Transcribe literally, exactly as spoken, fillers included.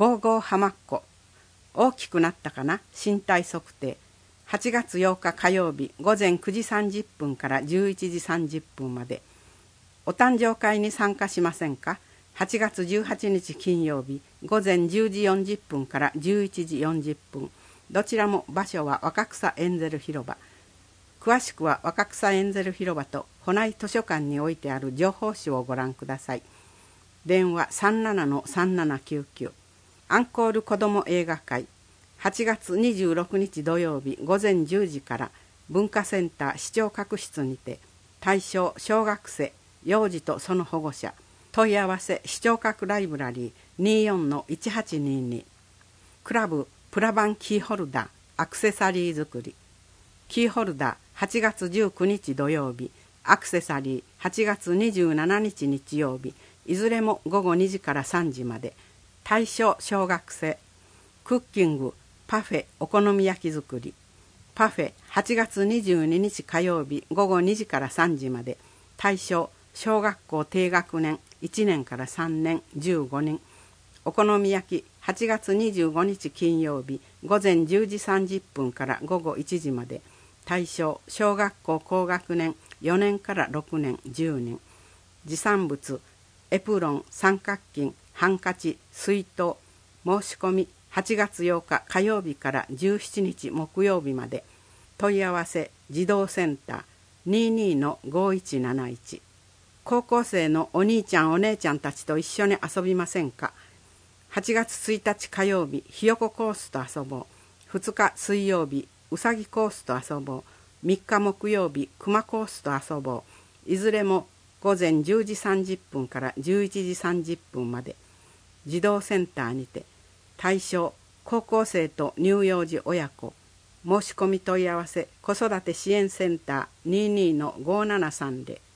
ゴーゴー浜っ子。大きくなったかな身体測定。はちがつようか火曜日ごぜんくじさんじゅっぷんからじゅういちじさんじゅっぷんまで。お誕生会に参加しませんか？はちがつじゅうはちにち金曜日ごぜんじゅうじよんじゅっぷんからじゅういちじよんじゅっぷん。どちらも場所は若草エンゼル広場。詳しくは若草エンゼル広場と保内図書館に置いてある情報誌をご覧ください。電話 さんななのさんななきゅうきゅう。アンコール子ども映画会。はちがつにじゅうろくにち土曜日ごぜんじゅうじから文化センター視聴覚室にて、対象小学生、幼児とその保護者。問い合わせ視聴覚ライブラリー にじゅうよんのいちはちにーにー。クラブプラバンキーホルダーアクセサリー作り。キーホルダーはちがつじゅうくにち土曜日、アクセサリーはちがつにじゅうしちにち日曜日、いずれもごごにじからさんじまで。対象小学生。クッキングパフェお好み焼き作り。パフェはちがつにじゅうににち火曜日ごごにじからさんじまで。対象小学校低学年いちねんからさんねんじゅうごにん。お好み焼きはちがつにじゅうごにち金曜日ごぜんじゅうじさんじゅっぷんからごごいちじまで。対象小学校高学年よねんからろくねんじゅうにん。持参物エプロン三角巾ハンカチ水筒。申し込みはちがつようか火曜日からじゅうしちにち木曜日まで。問い合わせ児童センター にじゅうにのごいちなないち。高校生のお兄ちゃんお姉ちゃんたちと一緒に遊びませんか？はちがつついたち火曜日ひよこコースと遊ぼう。ふつか水曜日うさぎコースと遊ぼう。みっか木曜日くまコースと遊ぼう。いずれもごぜんじゅうじさんじゅっぷんからじゅういちじさんじゅっぷんまで。児童センターにて。対象高校生と乳幼児親子。申し込み問い合わせ子育て支援センター にじゅうにのごーななさんぜろ。